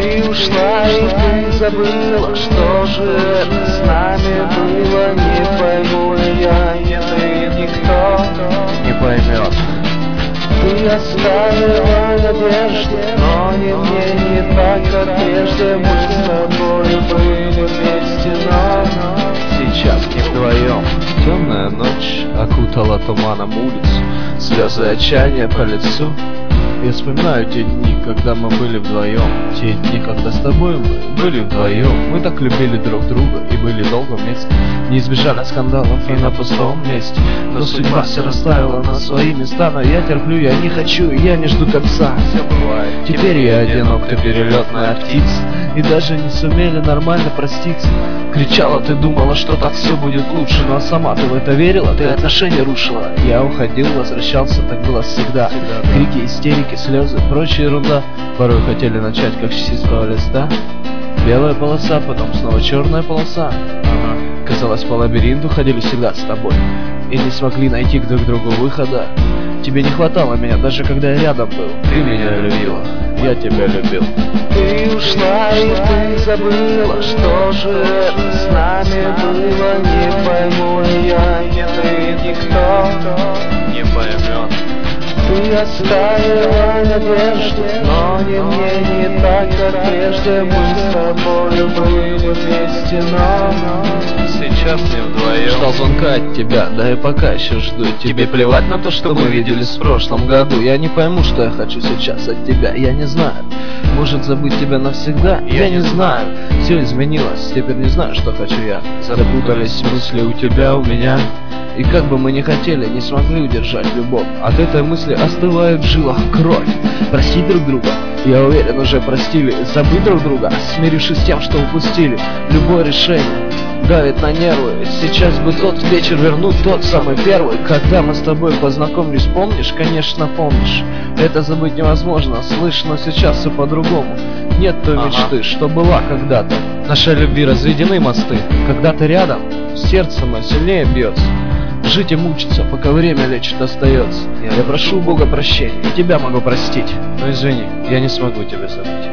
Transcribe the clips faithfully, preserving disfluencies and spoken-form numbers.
Ты ушла и ты забыла, что же это с нами было. Не пойму я, и ты никто не поймет. Ты оставила надежды, но не мне, не так, как прежде. Мы с тобой были вместе, но сейчас не вдвоем. Темная ночь окутала туманом улицу, слезы отчаяния по лицу. Я вспоминаю те дни, когда мы были вдвоем. Те дни, когда с тобой мы были вдвоем. Мы так любили друг друга и были долго вместе. Не избежали скандалов и на пустом месте. Но судьба все расставила на свои места. Но я терплю, я не хочу, я не жду конца. Все бывает. Теперь я одинок, ты перелетная птица. И даже не сумели нормально проститься. Кричала, ты думала, что так все будет лучше. Но сама ты в это верила, ты отношения рушила. Я уходил, возвращался, так было всегда. Крики, истерики, слезы, прочая ерунда. Порой хотели начать как с чистого листа. Белая полоса, потом снова черная полоса. Ага. Казалось, по лабиринту ходили всегда с тобой и не смогли найти друг к другу выхода. Тебе не хватало меня, даже когда я рядом был. Ты меня любила, я тебя любил. Ты ушла и ты забыла, что же это с нами было. Не пойму я, и ты никто не поймет. Ты оставила надежду, но не мне, не так, как прежде. Мы с тобой были вместе, но сейчас не вдвоем. Ждал звонка от тебя, да и пока еще жду. Тебе плевать на то, что мы виделись в прошлом году. Я не пойму, что я хочу сейчас от тебя, я не знаю. Может забыть тебя навсегда? Я не знаю. Все изменилось, теперь не знаю, что хочу я. Запутались мысли у тебя, у меня. И как бы мы ни хотели, не смогли удержать любовь. От этой мысли остывает в жилах кровь. Простить друг друга, я уверен, уже простили. Забыть друг друга, смирившись с тем, что упустили. Любое решение давит на нервы. Сейчас бы тот вечер вернуть, тот самый первый, когда мы с тобой познакомились. Помнишь? Конечно, помнишь. Это забыть невозможно, слышь, но сейчас все по-другому. Нет той ага. мечты, что была когда-то. Нашей любви разведены мосты. Когда ты рядом, сердце мое сильнее бьется. Жить и мучиться, пока время лечит остается. Я, я прошу Бога прощения, и тебя могу простить. Но извини, я не смогу тебя забыть.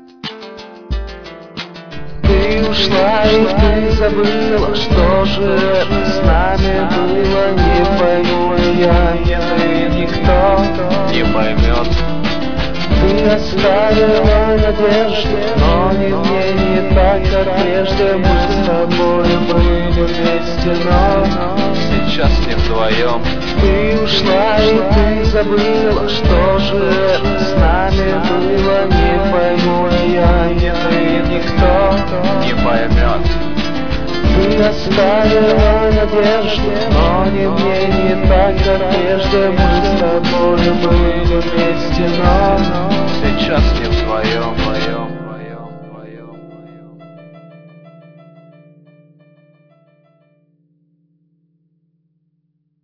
Ты ушла и ты забыла, что же это с нами было. Не пойму я, и ты никто не поймет. Ты оставила надежду, но не мне, не так, как прежде. Мы с тобой были вместе, но сейчас не вдвоем. Ты ушла и ты забыла, что же это с нами было. Не пойму я, и ты никто не поймет. Ты оставила надежду, но не мне, не так, как прежде. Мы с тобой были вместе, но сейчас не вдвоем.